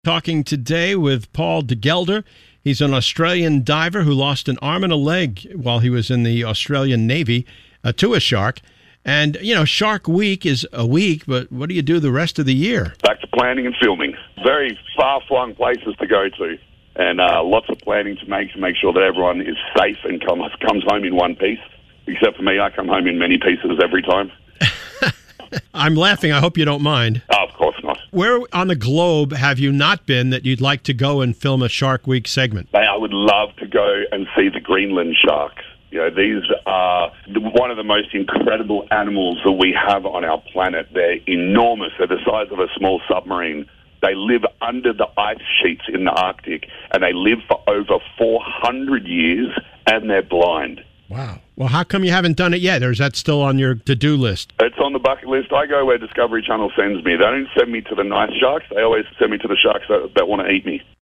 Talking today with Paul de Gelder. He's an Australian diver who lost an arm and a leg while he was in the Australian Navy to a shark. And, you know, Shark Week is a week, but what do you do the rest of the year? Back to planning and filming. Very far-flung places to go to, and lots of planning to make sure that everyone is safe and comes home in one piece. Except for me, I come home in many pieces every time. I'm laughing. I hope you don't mind. Oh, of course not. Where on the globe have you not been that you'd like to go and film a Shark Week segment? I would love to go and see the Greenland sharks. You know, these are one of the most incredible animals that we have on our planet. They're enormous. They're the size of a small submarine. They live under the ice sheets in the Arctic, and they live for over 400 years, and they're blind. Wow. Well, how come you haven't done it yet, or is that still on your to-do list? It's on the bucket list. I go where Discovery Channel sends me. They don't send me to the nice sharks. They always send me to the sharks that want to eat me.